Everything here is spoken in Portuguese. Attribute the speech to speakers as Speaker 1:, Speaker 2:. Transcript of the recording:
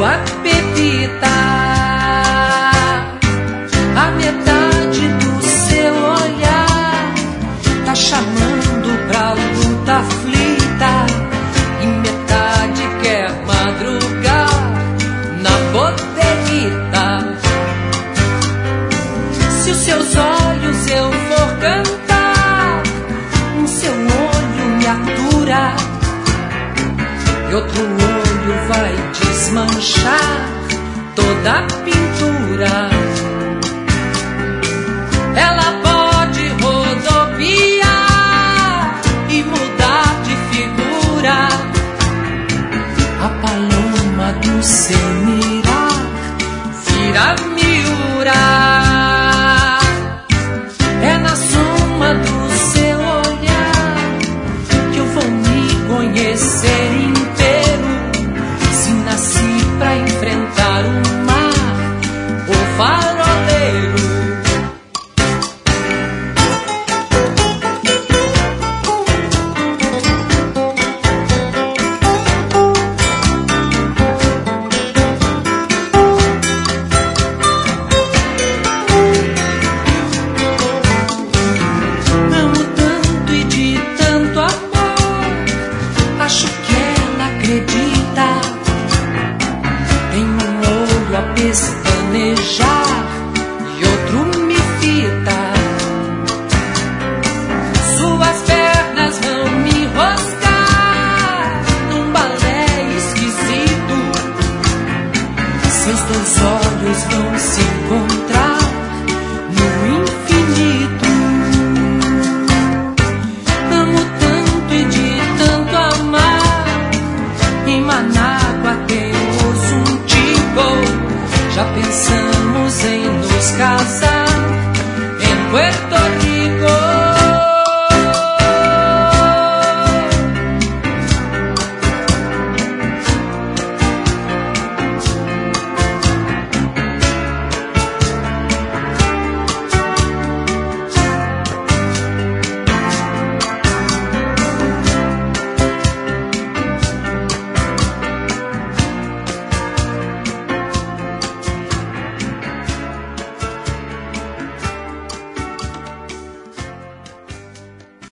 Speaker 1: sua pepita, a metade do seu olhar tá chamando pra luta aflita, e metade quer madrugar na bodeguita. Se os seus olhos eu for cantar, um seu olho me atura, e outro olho vai desmanchar toda a pintura. Ela pode rodopiar e mudar de figura, a paloma do seu mirar vira miura. É na soma do seu olhar que eu vou me conhecer inteiro, se nasci pra enfrentar o mar ou faroleiro. Amo tanto e de tanto amor, acho que ela acredita. Tem um olho a pestanejar e outro me fita. Suas pernas vão me enroscar num balé esquisito. Seus dois olhos vão se encontrar no infinito. Amo tanto e de tanto amar, em Manágua tem um tipo, já pensando